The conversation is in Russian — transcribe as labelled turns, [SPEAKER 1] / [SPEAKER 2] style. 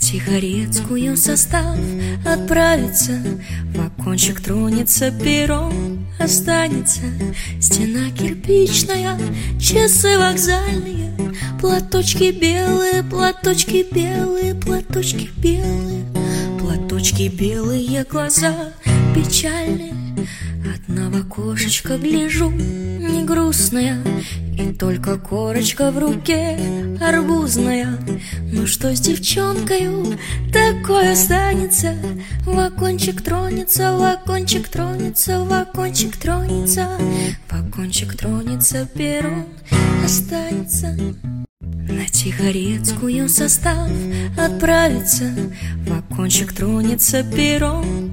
[SPEAKER 1] Тихорецкую состав отправится, в окончик тронется перрон, останется стена кирпичная, часы вокзальные, платочки белые, платочки белые, платочки белые, платочки белые, глаза печальные. Одна окошечко гляжу, не грустная, и только корочка в руке арбузная. Ну что с девчонкою такое станется? В окончик тронется, в окончик тронется, в окончик тронется, в окончик тронется перрон, останется. На Тихорецкую состав отправится, в окончик тронется перрон,